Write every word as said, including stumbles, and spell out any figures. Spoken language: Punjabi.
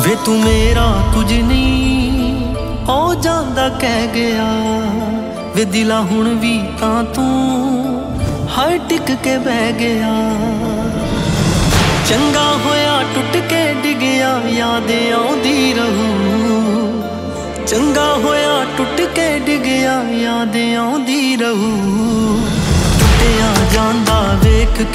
ਵੇ ਤੂੰ ਮੇਰਾ ਕੁਝ ਨਹੀਂ ਉਹ ਜਾਂਦਾ ਕਹਿ ਗਿਆ ਵੇ ਦਿਲਾ ਹੁਣ ਵੀ ਤਾਂ ਤੂੰ ਹਰ ਟਿਕ ਕੇ ਬਹਿ ਗਿਆ। ਚੰਗਾ ਹੋਇਆ ਟੁੱਟ ਕੇ ਡਿੱਗਿਆ ਯਾਦ ਆਉਂਦੀ ਰਹੂ, ਚੰਗਾ ਹੋਇਆ ਟੁੱਟ ਕੇ ਡਿੱਗਿਆ ਯਾਦ ਆਉਂਦੀ ਰਹੂ। ਟੁੱਟਿਆ ਜਾਂਦਾ